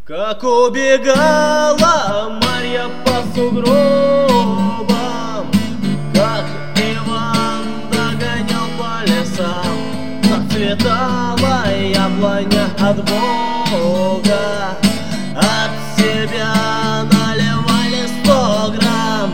Как убегала Марья по сугробам, как Иван догонял по лесам, зацветала яблоня от Бога, от себя наливали 100 грамм.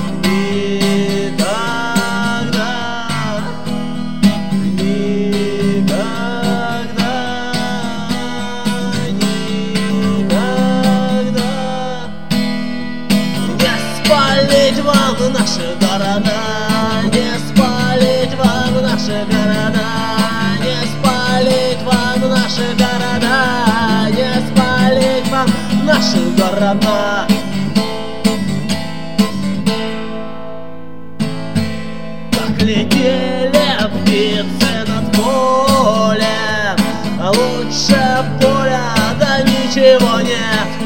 Спалить вам наши города, не спалить вам наши города, не спалить вам наши города, не спалить вам наши города. Как летели птицы над полем, лучше поля, да ничего нет.